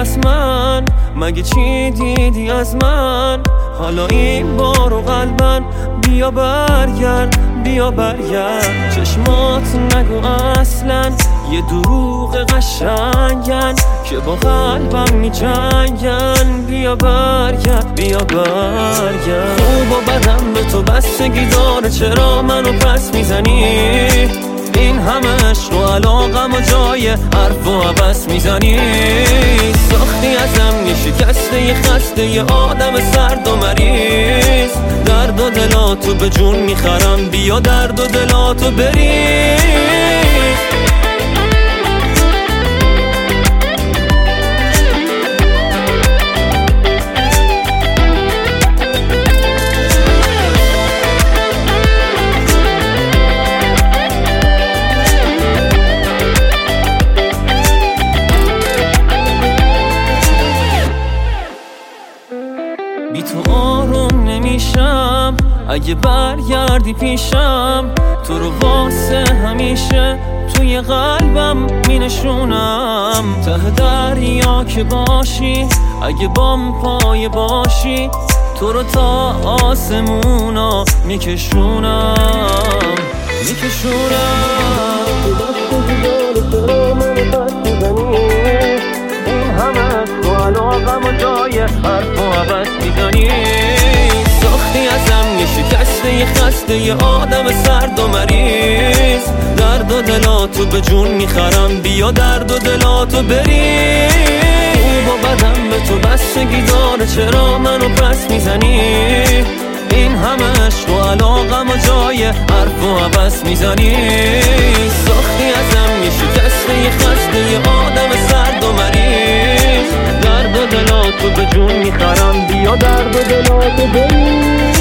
از من؟ مگه چی دیدی از من؟ حالا این بارو قلبن بیا برگرد، بیا برگرد. چشمات نگو اصلا یه دروغ قشنگن که با قلبم می جنگن. بیا برگرد، بیا برگرد. خوب و بدم به تو بستگی داره، چرا منو پس میزنی؟ این همه عشق و علاقم و جای حرف و عبس میزنی. ساختی ازم یه شکسته یه خسته یه آدم سرد و مریض. درد و دلاتو به جون میخرم، بیا درد و دلاتو بریز. بی تو آروم نمیشم، اگه برگردی پیشم تو رو واسه همیشه توی قلبم می نشونم. ته دریا که باشی، اگه بام پای باشی تو رو تا آسمونا میکشونم، میکشونم. این همه تو علاقم و جای حرف و عبس میزنی. ساختی ازم یه شکسته یه خسته یه آدم سرد و مریض. درد و دلاتو به جون میخرم، بیا درد و دلاتو بریز. خوب و بدم به تو بستگی داره، چرا منو پس میزنی؟ این همه عشق و علاقم و جای حرف و عبس میزنی. ساختی ازم یه شکسته یه خسته یه آدم سرد و مریض. درد و دلاتو به جون میخرم، بیا درد و دلاتو بریز.